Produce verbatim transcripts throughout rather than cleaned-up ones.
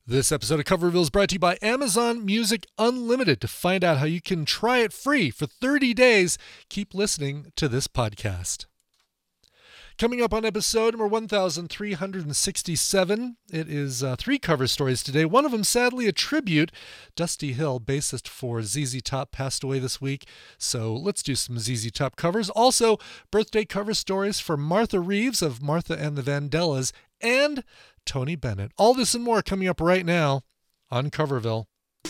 This episode of Coverville is brought to you by Amazon Music Unlimited. To find out how you can try it free for thirty days, keep listening to this podcast. Coming up on episode number one thousand three hundred sixty-seven, it is uh, three cover stories today. One of them, sadly, a tribute. Dusty Hill, bassist for Z Z Top, passed away this week, so let's do some Z Z Top covers. Also, birthday cover stories for Martha Reeves of Martha and the Vandellas and Tony Bennett. All this and more coming up right now on Coverville.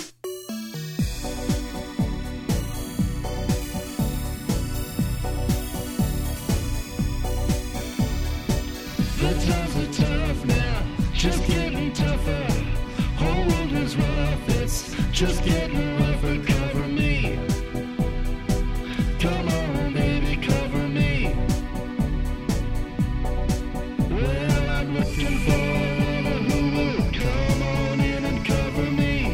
The times are tough now, just getting tougher. Whole world is rough, it's just getting rougher. Cover me. Come on, baby, cover me. Well, I'm looking for a who will come on in and cover me.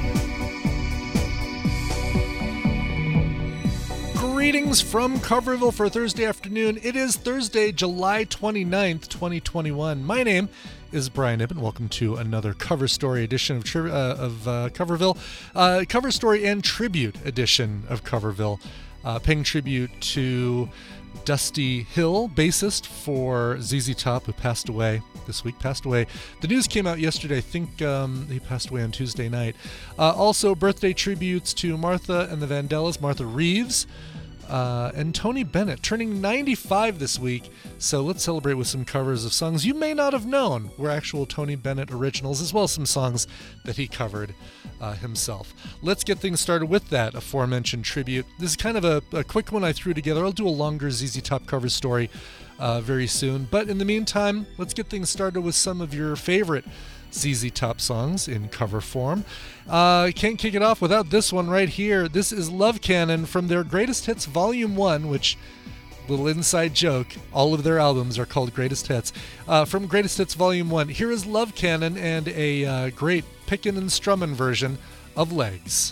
Greetings from Coverville for Thursday afternoon. It is Thursday, July twenty-ninth, twenty twenty-one. My name is Brian Ibben. Welcome to another cover story edition of, tri- uh, of uh, Coverville. Uh, cover story and tribute edition of Coverville. Uh, paying tribute to Dusty Hill, bassist for Z Z Top, who passed away this week. Passed away. The news came out yesterday. I think um, he passed away on Tuesday night. Uh, also, birthday tributes to Martha and the Vandellas, Martha Reeves, Uh, and Tony Bennett, turning ninety-five this week. So let's celebrate with some covers of songs you may not have known were actual Tony Bennett originals, as well as some songs that he covered uh, himself. Let's get things started with that aforementioned tribute. This is kind of a, a quick one I threw together. I'll do a longer Z Z Top cover story uh, very soon. But in the meantime, let's get things started with some of your favorite Z Z Top songs in cover form. Uh, can't kick it off without this one right here. This is Love Cannon from their Greatest Hits Volume one, which, little inside joke, all of their albums are called Greatest Hits. Uh, from Greatest Hits Volume one, here is Love Cannon and a uh, great pickin' and strummin' version of Legs.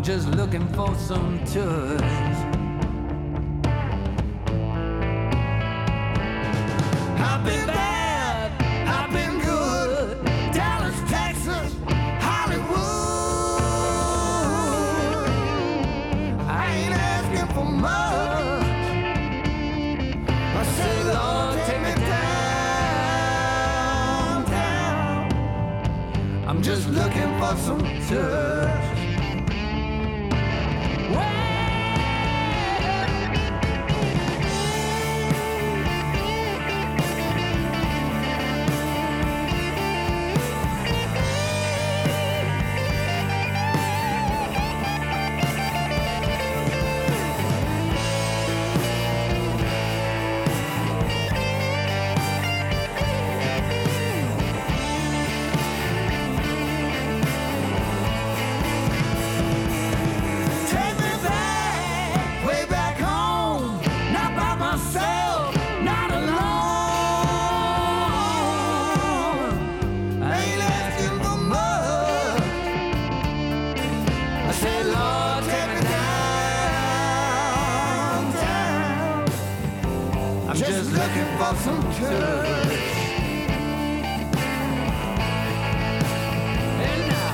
just looking for some touch. I've been bad, I've been good. Dallas, Texas, Hollywood. I ain't asking for much. I said, Lord, take me down, down. I'm just looking for some touch. Just looking for some touch. And now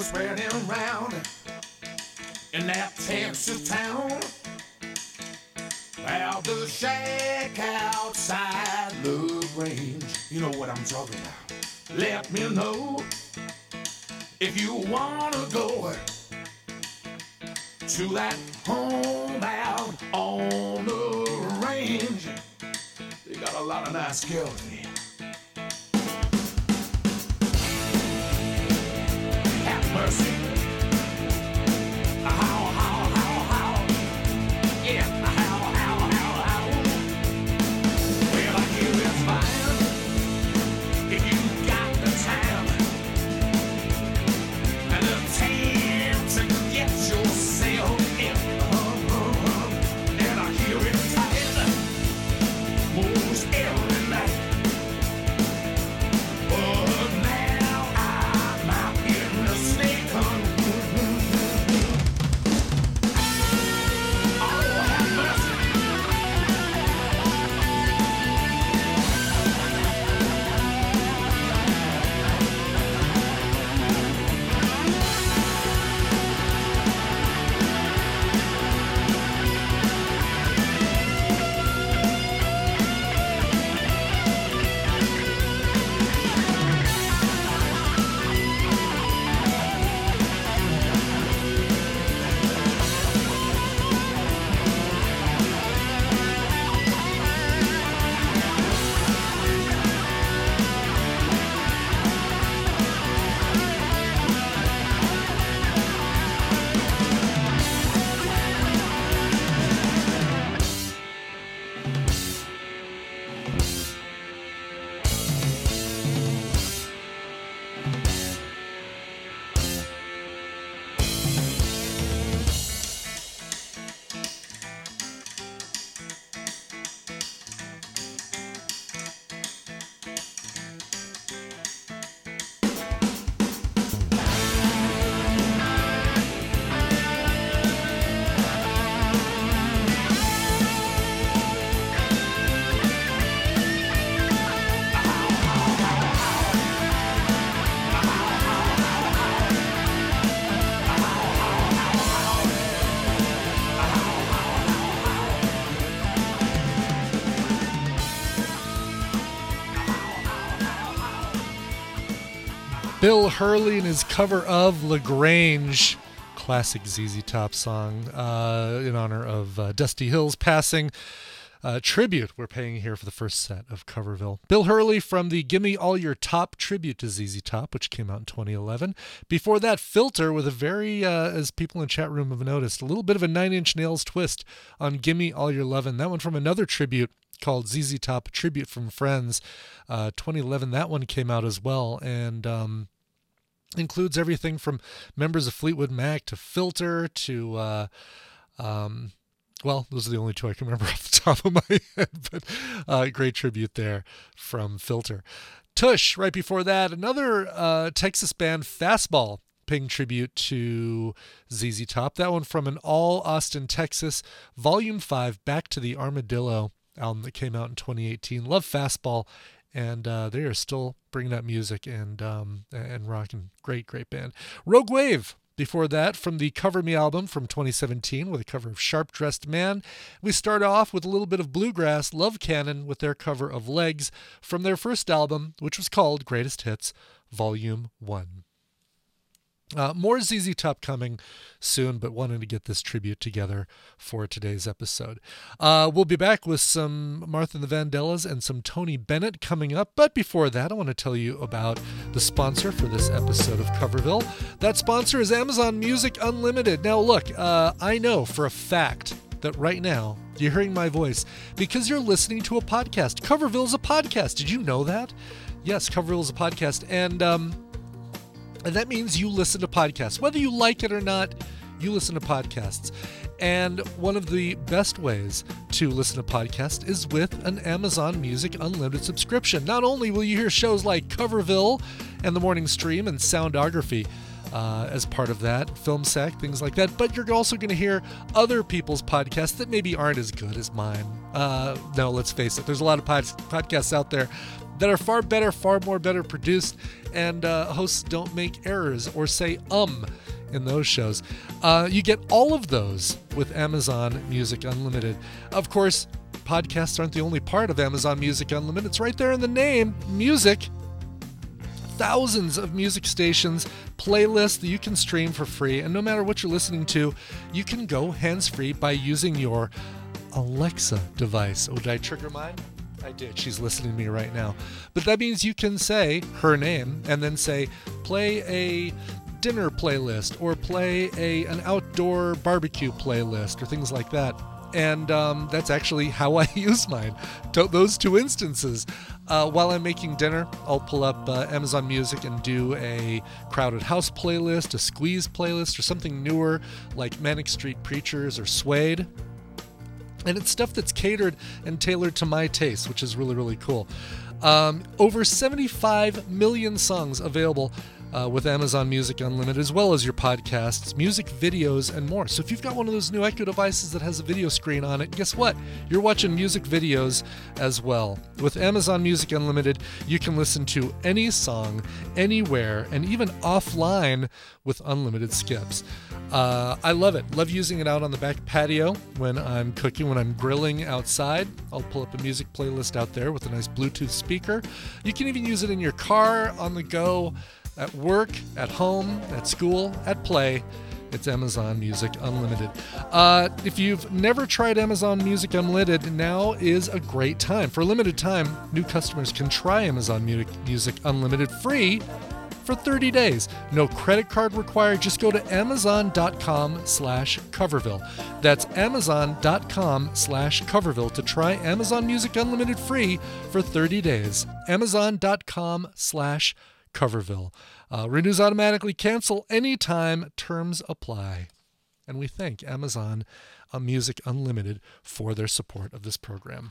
was spreading around in that Texas town. Well, the shack outside LaGrange. You know what I'm talking about. Let me know if you wanna go to that home out on the range. They got a lot of nice girls there. Have mercy. How, how, how, how? Yeah, how, how, how, how? Well, I hear it's fine if you got the time and the time to get yourself in. Uh-huh. And I hear it's tight most every night. But now I'm out in the snake hunt. Oh, have mercy. Bill Hurley and his cover of LaGrange, classic Z Z Top song, uh, in honor of uh, Dusty Hill's passing. Uh, tribute we're paying here for the first set of Coverville. Bill Hurley from the Gimme All Your Top tribute to Z Z Top, which came out in twenty eleven. Before that, Filter with a very, uh, as people in the chat room have noticed, a little bit of a Nine Inch Nails twist on Gimme All Your Lovin'. That one from another tribute called Z Z Top Tribute from Friends. Uh, twenty eleven, that one came out as well, and um, includes everything from members of Fleetwood Mac to Filter to, uh, um, well, those are the only two I can remember off the top of my head, but uh, great tribute there from Filter. Tush, right before that, another uh, Texas band, Fastball, paying tribute to Z Z Top. That one from an all Austin, Texas, Volume five, Back to the Armadillo album that came out in twenty eighteen. Love Fastball, and uh, they are still bringing out music and um, and rocking. Great, great band. Rogue Wave, before that, from the Cover Me album from twenty seventeen with a cover of Sharp Dressed Man. We start off with a little bit of bluegrass, Love Cannon, with their cover of Legs from their first album, which was called Greatest Hits, Volume one. Uh, more Z Z Top coming soon, but wanting to get this tribute together for today's episode. Uh, we'll be back with some Martha and the Vandellas and some Tony Bennett coming up. But before that, I want to tell you about the sponsor for this episode of Coverville. That sponsor is Amazon Music Unlimited. Now, look, uh, I know for a fact that right now you're hearing my voice because you're listening to a podcast. Coverville is a podcast. Did you know that? Yes, Coverville is a podcast. And, um, And that means you listen to podcasts. Whether you like it or not, you listen to podcasts. And one of the best ways to listen to podcasts is with an Amazon Music Unlimited subscription. Not only will you hear shows like Coverville and The Morning Stream and Soundography, uh, as part of that, FilmSack, things like that. But you're also going to hear other people's podcasts that maybe aren't as good as mine. Uh, no, let's face it, there's a lot of pod- podcasts out there that are far better, far more better produced, and uh, hosts don't make errors or say um in those shows. Uh, you get all of those with Amazon Music Unlimited. Of course, podcasts aren't the only part of Amazon Music Unlimited. It's right there in the name, music. Thousands of music stations, playlists that you can stream for free, and no matter what you're listening to, you can go hands-free by using your Alexa device. Oh, did I trigger mine? I did. She's listening to me right now. But that means you can say her name and then say, play a dinner playlist or play a an outdoor barbecue playlist or things like that. And um, that's actually how I use mine. To those two instances. Uh, while I'm making dinner, I'll pull up uh, Amazon Music and do a Crowded House playlist, a Squeeze playlist, or something newer like Manic Street Preachers or Suede. And it's stuff that's catered and tailored to my taste, which is really, really cool. Um, over seventy-five million songs available uh, with Amazon Music Unlimited, as well as your podcasts, music videos, and more. So if you've got one of those new Echo devices that has a video screen on it, guess what? You're watching music videos as well. With Amazon Music Unlimited, you can listen to any song, anywhere, and even offline with unlimited skips. Uh, I love it. Love using it out on the back patio when I'm cooking, when I'm grilling outside. I'll pull up a music playlist out there with a nice Bluetooth speaker. You can even use it in your car, on the go, at work, at home, at school, at play. It's Amazon Music Unlimited. Uh, if you've never tried Amazon Music Unlimited, now is a great time. For a limited time, new customers can try Amazon Music Unlimited free for thirty days. No credit card required. Just go to amazon.com slash Coverville. That's amazon.com slash Coverville to try Amazon Music Unlimited free for thirty days. Amazon.com slash Coverville. Uh, renews automatically, cancel anytime, terms apply. And we thank Amazon uh, Music Unlimited for their support of this program.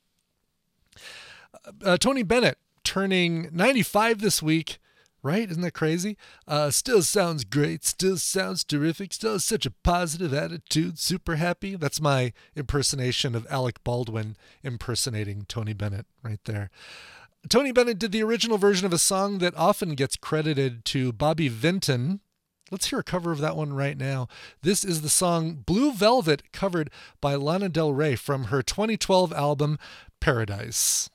Uh, Tony Bennett turning ninety-five this week. Right? Isn't that crazy? Uh, still sounds great. Still sounds terrific. Still has such a positive attitude. Super happy. That's my impersonation of Alec Baldwin impersonating Tony Bennett right there. Tony Bennett did the original version of a song that often gets credited to Bobby Vinton. Let's hear a cover of that one right now. This is the song Blue Velvet, covered by Lana Del Rey from her twenty twelve album Paradise.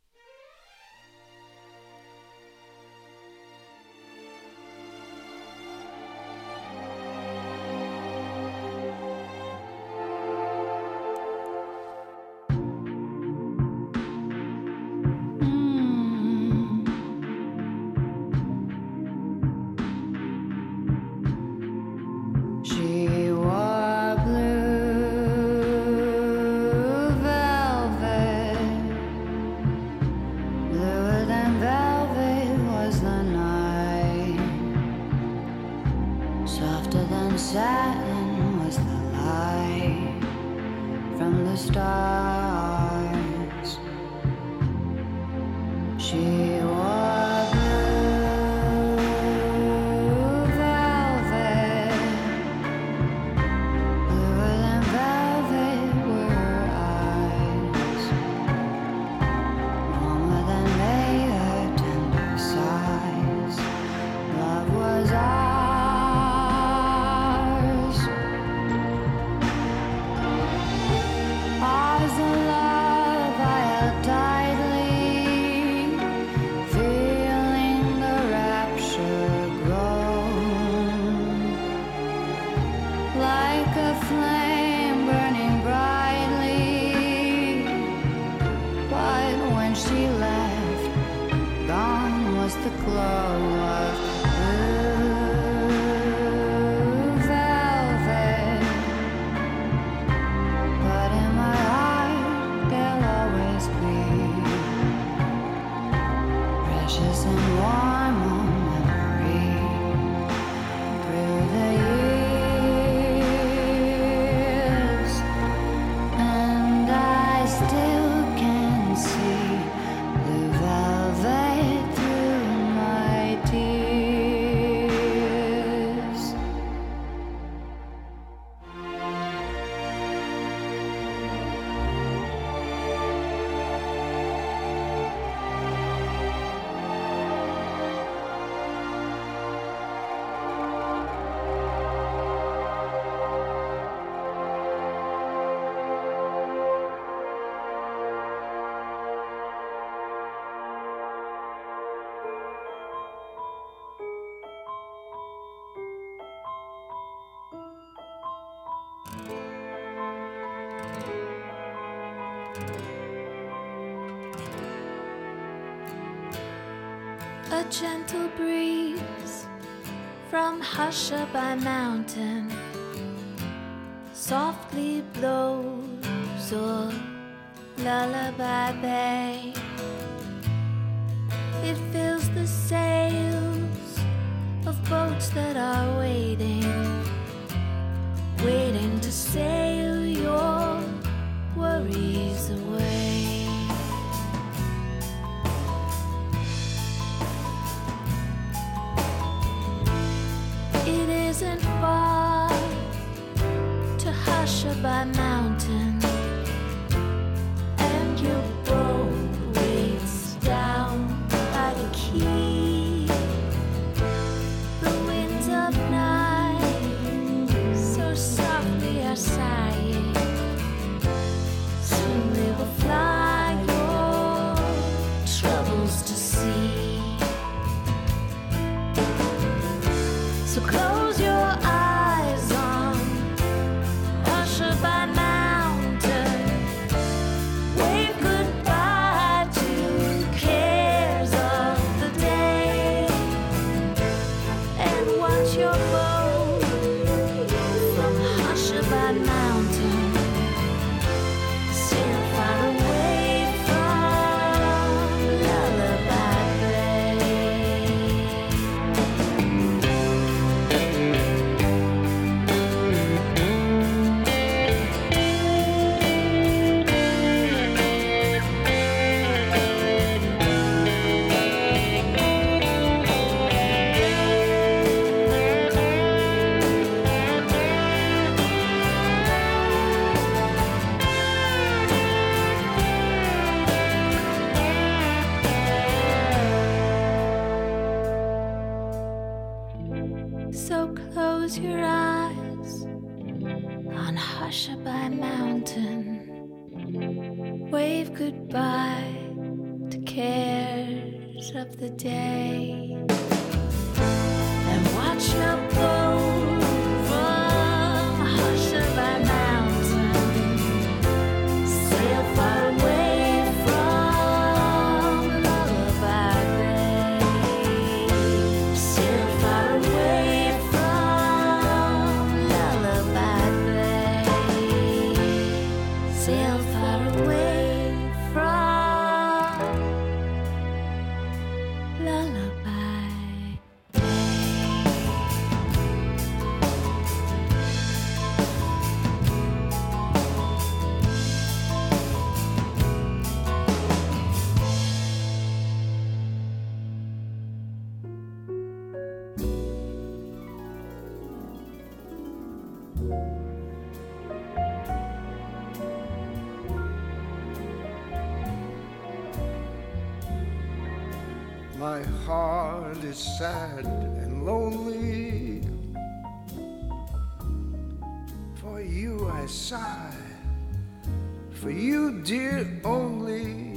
Satin was the light from the stars. She wore blue velvet, bluer than velvet were her eyes, warmer than they her tender sighs. Love was all years. A gentle breeze from Hushabye Mountain softly blows o'er Lullaby Bay. It fills the sails of boats that are waiting, waiting to sail your worries away. It isn't far to Hushabye Mountain, and your boat waits down by the quay. The winds of night so softly are sighing. Soon they will fly your troubles to sea. So close your eyes on Hushabye Mountain. Wave goodbye to cares of the day, and watch your boat from Hushabye Mountain sail far away from Lullaby Bay. So close your eyes on Hushabye Mountain. Wave goodbye to cares of the day, and watch your boat from Hushabye Mountain sail far away from Lullaby Bay. Sail far away from Lullaby Bay. Sail far away from Lullaby Bay. My heart is sad and lonely. For you I sigh, for you, dear, only.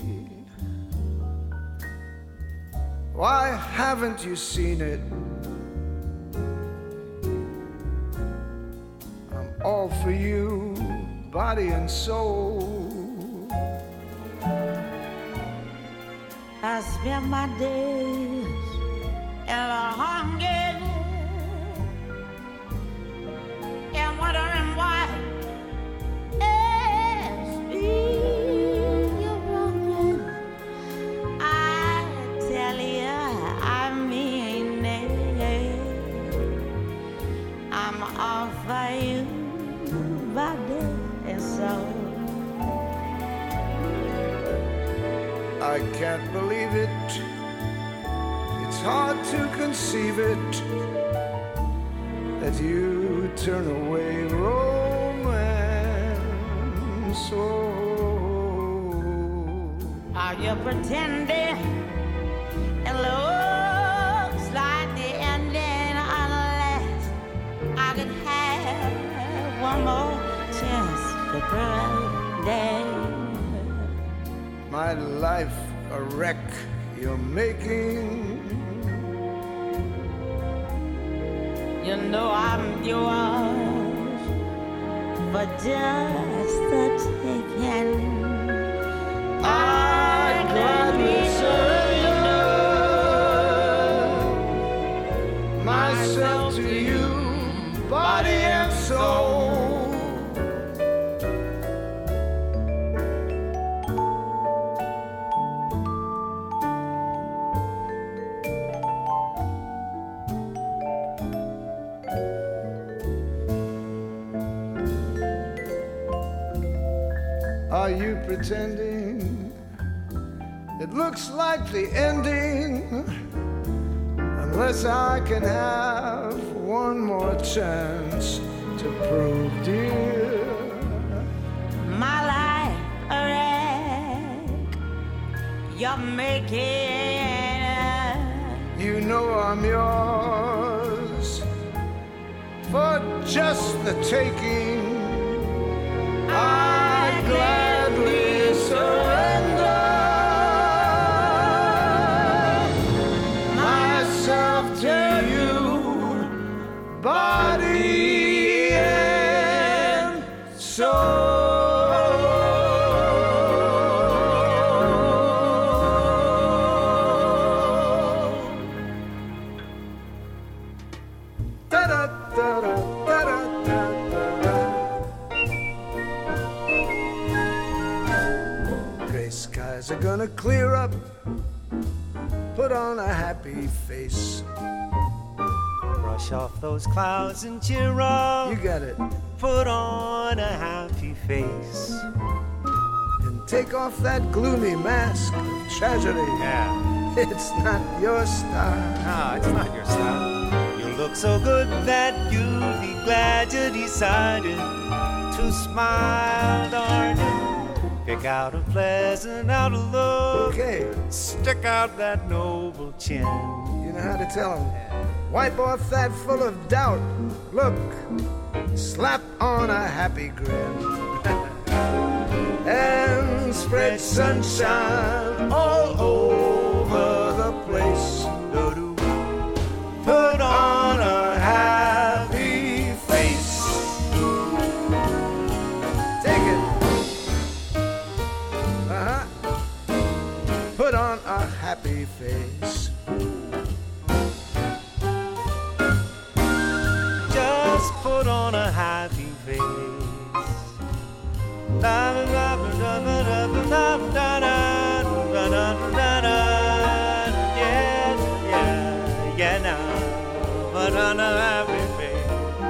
Why haven't you seen it? I'm all for you, body and soul. I spend my days in a hunger and wondering why it's me you're wronging. I tell you, I mean it. I'm all for you, body and soul. I can't believe it. It's hard to conceive it that you turn away romance. Oh, Are you pretending? It looks like the ending unless I could have one more chance to pretend. my life a wreck you're making. You know I'm yours for just the taking. I'd gladly surrender myself to you, body and soul. Are you pretending? It looks like the ending, unless I can have one more chance to prove, dear, My life a wreck. You're making it. you know I'm yours for just the taking. I'd gladly surrender myself to you, body and soul. Da-da-da-da-da-da-da-da. Gray skies are gonna clear up. Put on a happy face. Brush off those clouds and cheer up. You got it. Put on a happy face. And take off that gloomy mask of tragedy. Yeah. It's not your style. No, it's not your style. You look so good that you'll be glad you decided to smile, darling. Pick out a pleasant outlook. Okay, Stick out that noble chin. you know how to tell them. Wipe off that full of doubt. Look, slap on a happy grin. And spread sunshine all over the place. Put on a happy face. Take it. Uh-huh. Put on a happy face. Just put on a happy face. La la la la la la la la la la la. Yeah, yeah, yeah now. Put on a happy face.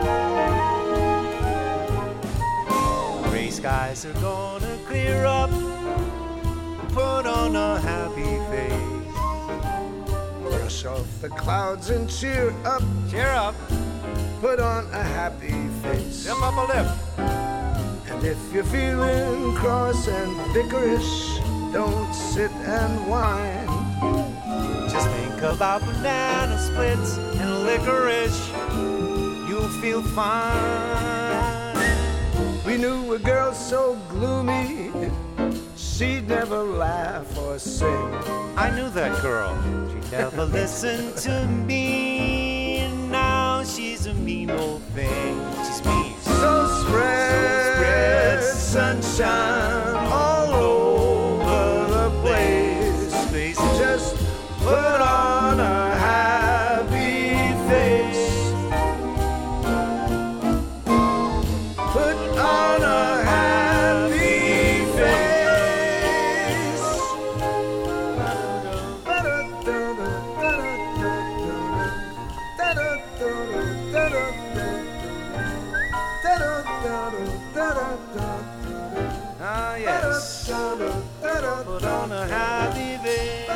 Gray skies are gonna clear up. Put on a happy face. Brush off the clouds and cheer up. Cheer up. Put on a happy face. Step up a lip. And if you're feeling cross and bickerish, don't sit and whine. Just think about banana splits and licorice. You'll feel fine. We knew a girl so gloomy, she'd never laugh or sing. I knew that girl. She never listened to me. Now she's a mean old thing. She's mean. So spread, spread sunshine all over the place. Space. Just put on a happy face. Put on a happy face. Ah, yes. Put on a happy face.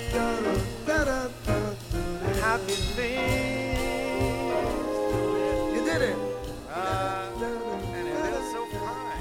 Happy face. You did it. Uh, and it is so fine.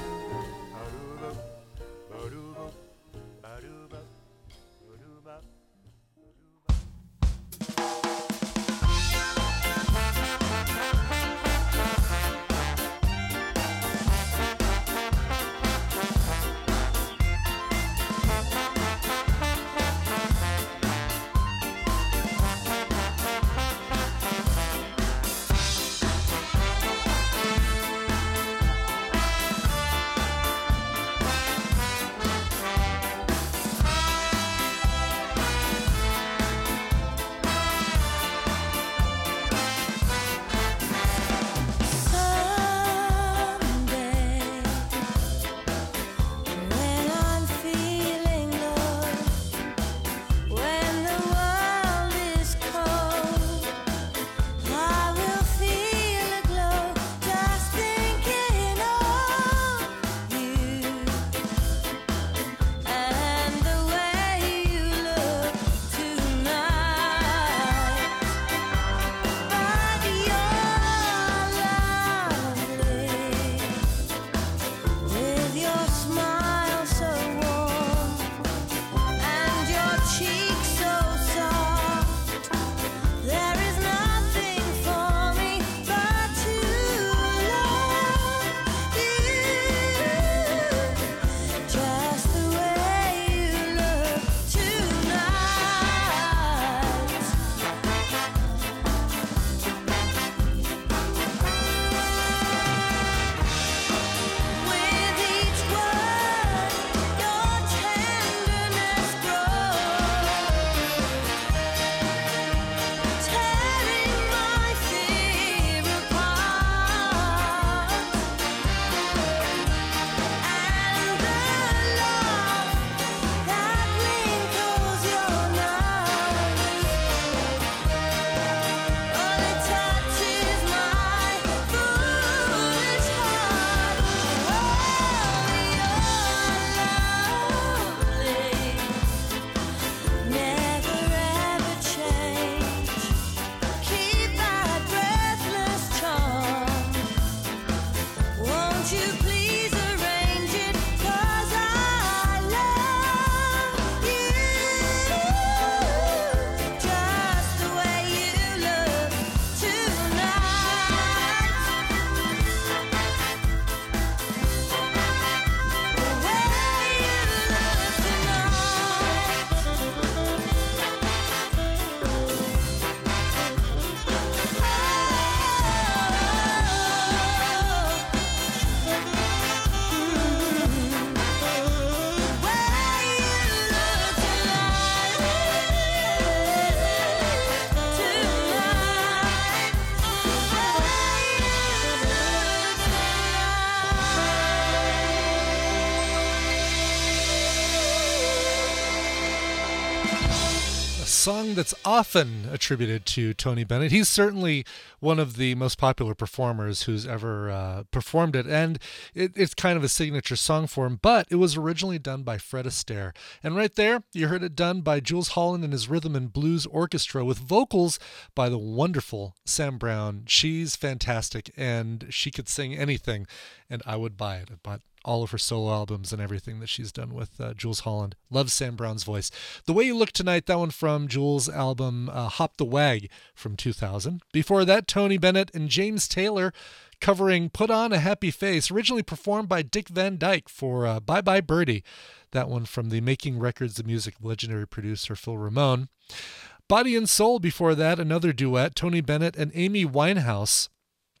song that's often attributed to Tony Bennett. He's certainly one of the most popular performers who's ever uh, performed it, and it, it's kind of a signature song for him, but it was originally done by Fred Astaire. And right there, you heard it done by Jools Holland and his Rhythm and Blues Orchestra with vocals by the wonderful Sam Brown. She's fantastic, and she could sing anything, and I would buy it. I bought all of her solo albums and everything that she's done with uh, Jools Holland. Love Sam Brown's voice. The Way You Look Tonight, that one from Jools' album uh, Hop the Wag from two thousand. Before that, Tony Bennett and James Taylor covering Put On a Happy Face, originally performed by Dick Van Dyke for uh, Bye Bye Birdie. That one from the Making Records of Music legendary producer Phil Ramone. Body and Soul before that, another duet, Tony Bennett and Amy Winehouse.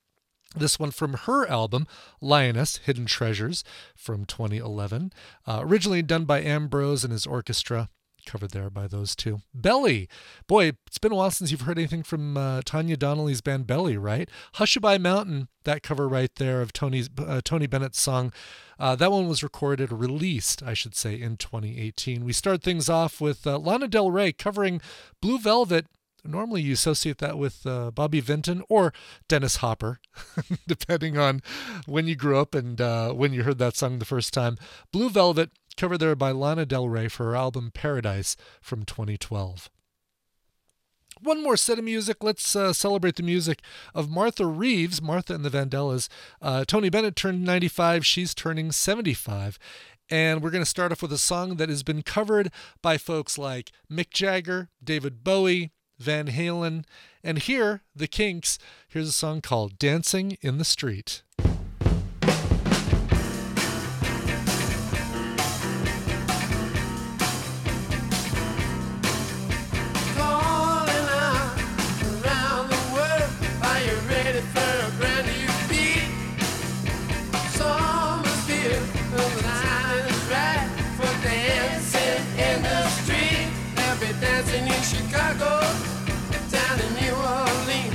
This one from her album, Lioness, Hidden Treasures, from twenty eleven. Uh, originally done by Ambrose and his orchestra. Covered there by those two. Belly. Boy, it's been a while since you've heard anything from uh, Tanya Donnelly's band Belly, right? Hushabye Mountain, that cover right there of Tony's uh, Tony Bennett's song. Uh, that one was recorded, or released, I should say, in twenty eighteen. We start things off with uh, Lana Del Rey covering Blue Velvet. Normally you associate that with uh, Bobby Vinton or Dennis Hopper, depending on when you grew up and uh, when you heard that song the first time. Blue Velvet, covered there by Lana Del Rey for her album Paradise from twenty twelve. One more set of music. Let's uh, celebrate the music of Martha Reeves, Martha and the Vandellas. Uh, Tony Bennett turned ninety-five. She's turning seventy-five. And we're going to start off with a song that has been covered by folks like Mick Jagger, David Bowie, Van Halen, and here, the Kinks. Here's a song called Dancing in the Street. Chicago, down in New Orleans,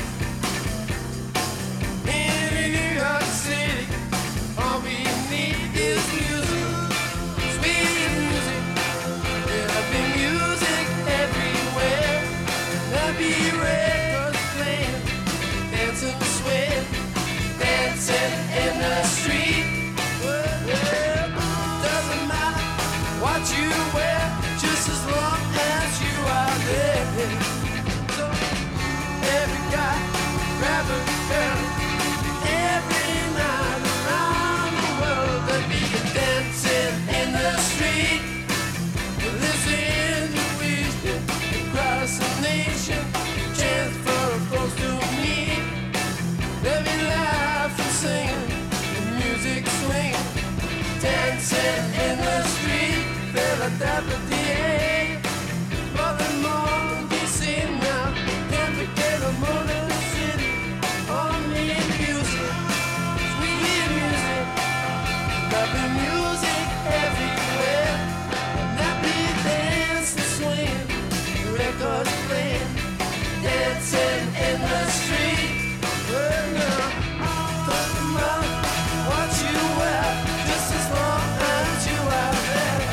in New York City, all we need is music, sweet music. There'll be music everywhere. There'll be records playing, dancing, swing, dancing in the street. Well, doesn't matter what you wear, just as long as you are there. So every guy grab a girl, every night around the world they'll be dancing in the street. Listen to wisdom across the nation, chance for folks to meet. They'll be laughing, singing, the music swinging, dancing in the street. Philadelphia, more than more be seen now. Can't forget a motor city. Only music, sweet music, lovely music everywhere. And happy dancing, swing, records playing, dancing in the street. Well, now, talking about what you wear, just as long as you are there.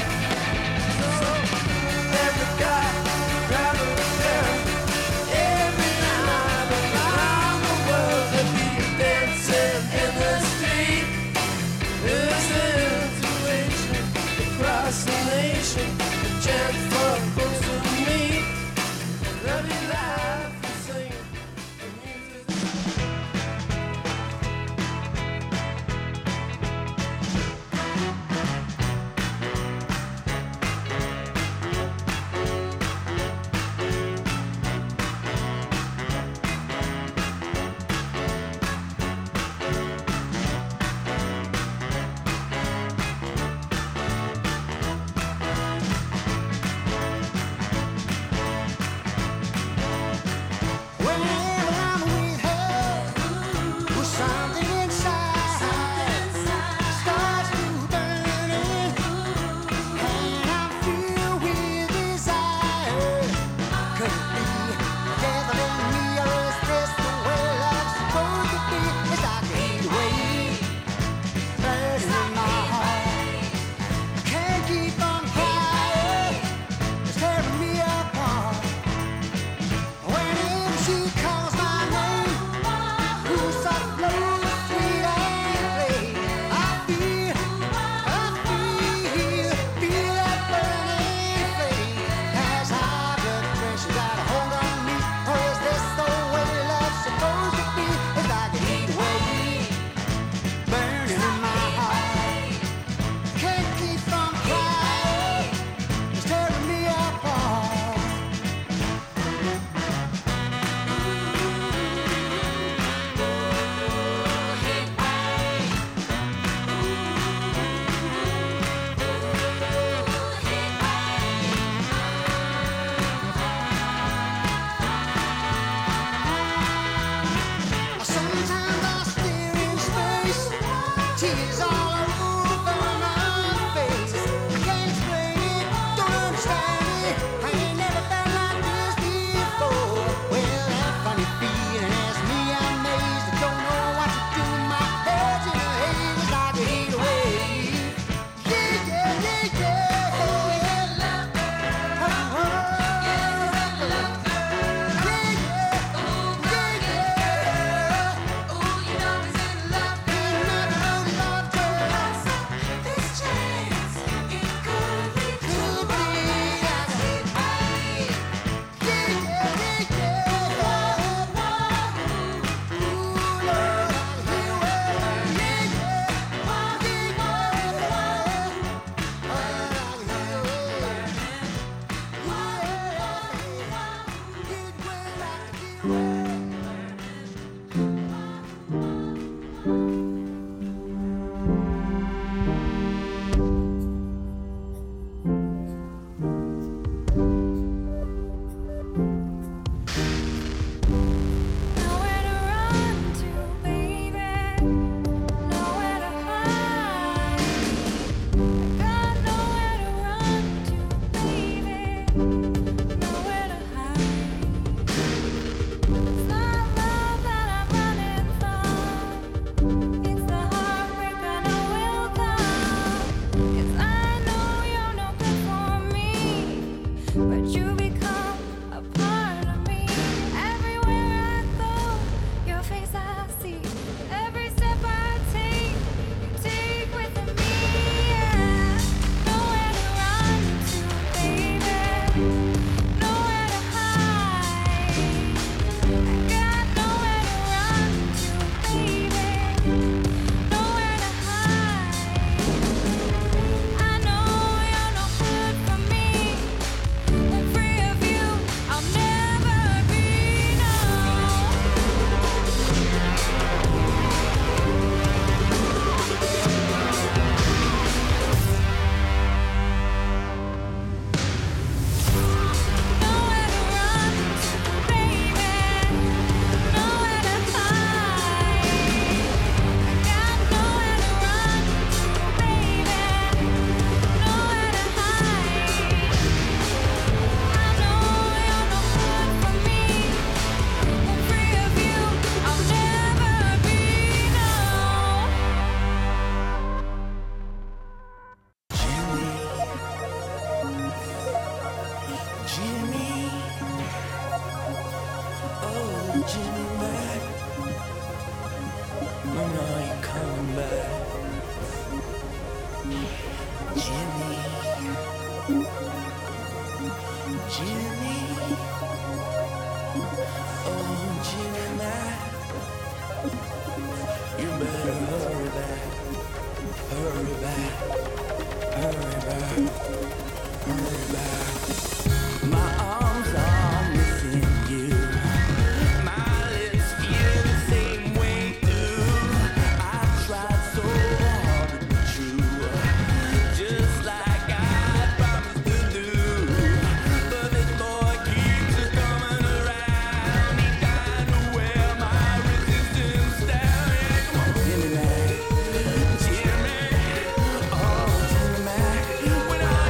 Every guy, grab a girl, every night around the world they'll be dancing in the street. There's an intuition across the nation, a chance for folks to meet. They'll be laughing, singing, the music. My arms are missing you. My lips feel the same way too. I tried so hard to be true, just like I promised to do. But this boy keeps just coming around. He trying to wear my resistance down. Yeah, come on, Jimmy Mac, Jimmy, oh Jimmy Mac. When I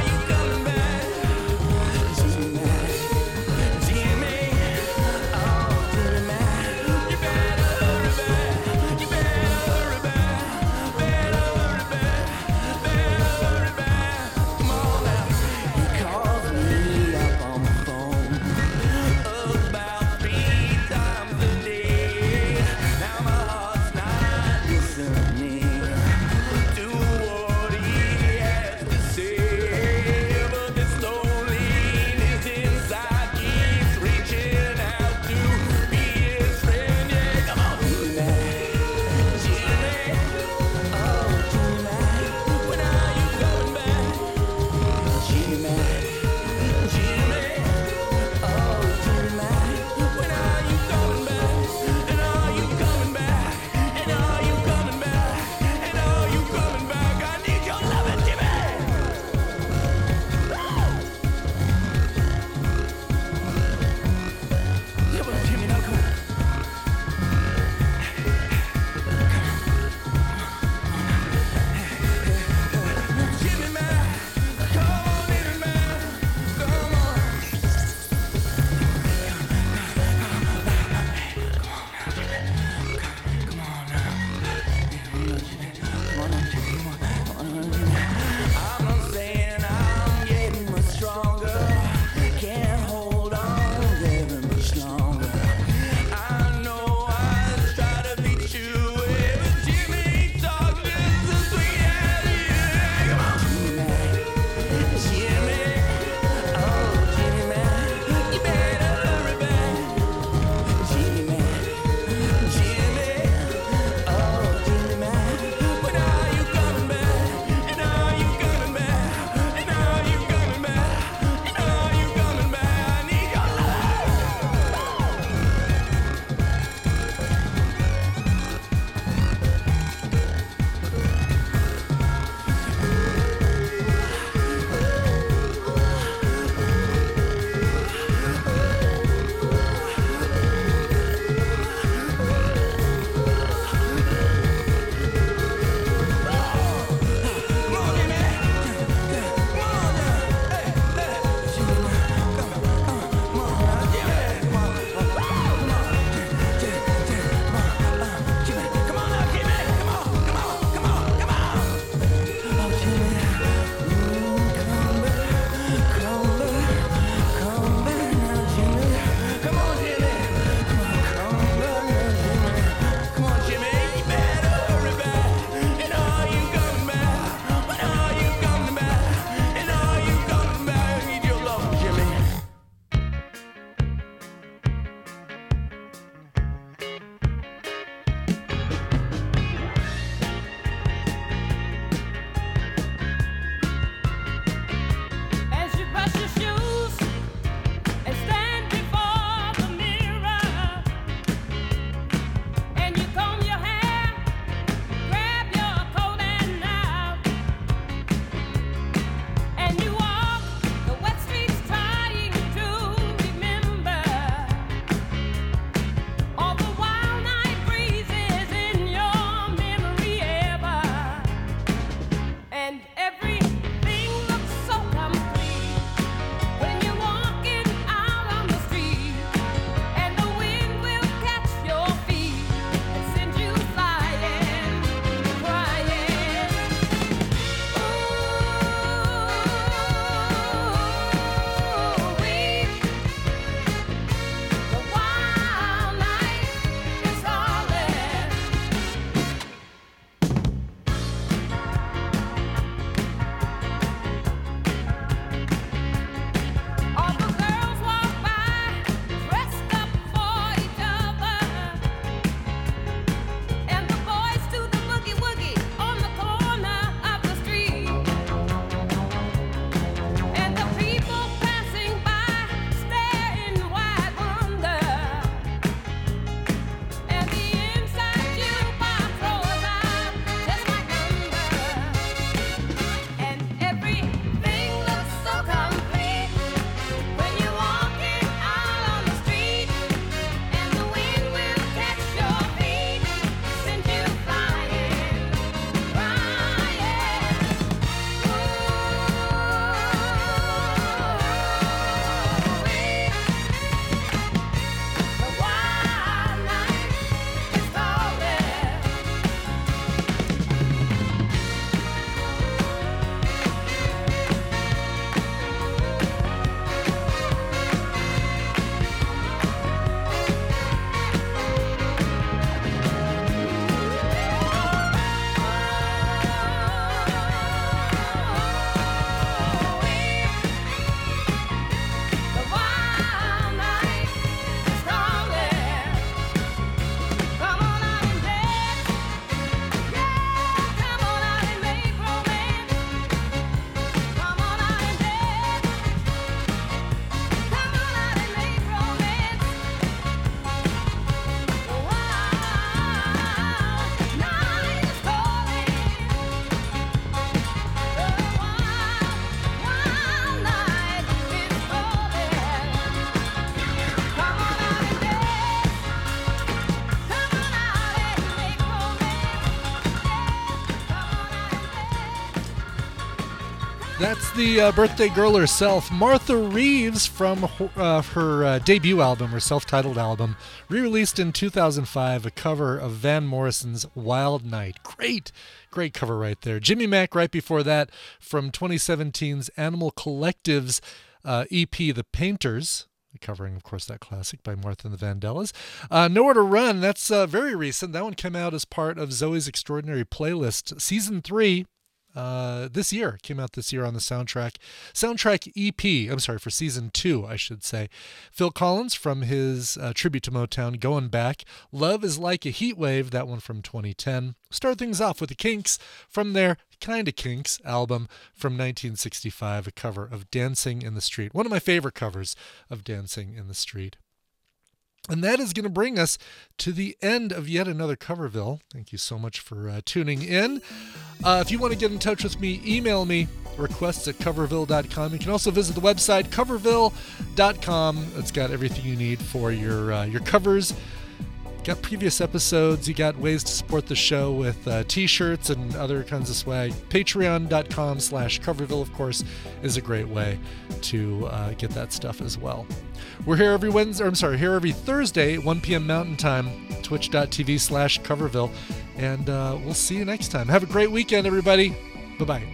That's the uh, birthday girl herself, Martha Reeves, from uh, her uh, debut album, her self-titled album, re-released in two thousand five, a cover of Van Morrison's Wild Night. Great, great cover right there. Jimmy Mack right before that from twenty seventeen's Animal Collective's uh, E P, The Painters, covering, of course, that classic by Martha and the Vandellas. Uh, Nowhere to Run, that's uh, very recent. That one came out as part of Zoe's Extraordinary Playlist, Season three. Uh, this year, came out this year on the soundtrack. Soundtrack E P, I'm sorry, for season two, I should say. Phil Collins from his uh, tribute to Motown, Going Back. Love is Like a Heat Wave, that one from twenty ten. Start things off with the Kinks from their Kinda Kinks album from nineteen sixty-five, a cover of Dancing in the Street. One of my favorite covers of Dancing in the Street. And that is going to bring us to the end of yet another Coverville. Thank you so much for uh, tuning in. Uh, if you want to get in touch with me, email me, requests at coverville dot com. You can also visit the website, coverville dot com. It's got everything you need for your uh, your covers. Got previous episodes. You got ways to support the show with uh, t-shirts and other kinds of swag. Patreon dot com slash Coverville, of course, is a great way to uh, get that stuff as well. We're here every Wednesday, or I'm sorry, here every Thursday, one p.m. Mountain Time, twitch dot t v slash Coverville. And uh, we'll see you next time. Have a great weekend, everybody. Bye-bye.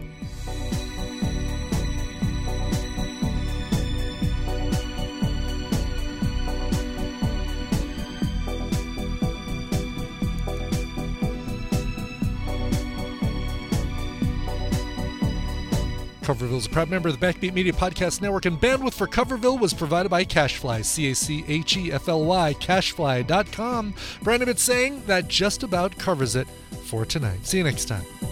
Coverville is a proud member of the Backbeat Media Podcast Network, and bandwidth for Coverville was provided by Cachefly, C A C H E F L Y, cachefly dot com. Brian Ibbott saying that just about covers it for tonight. See you next time.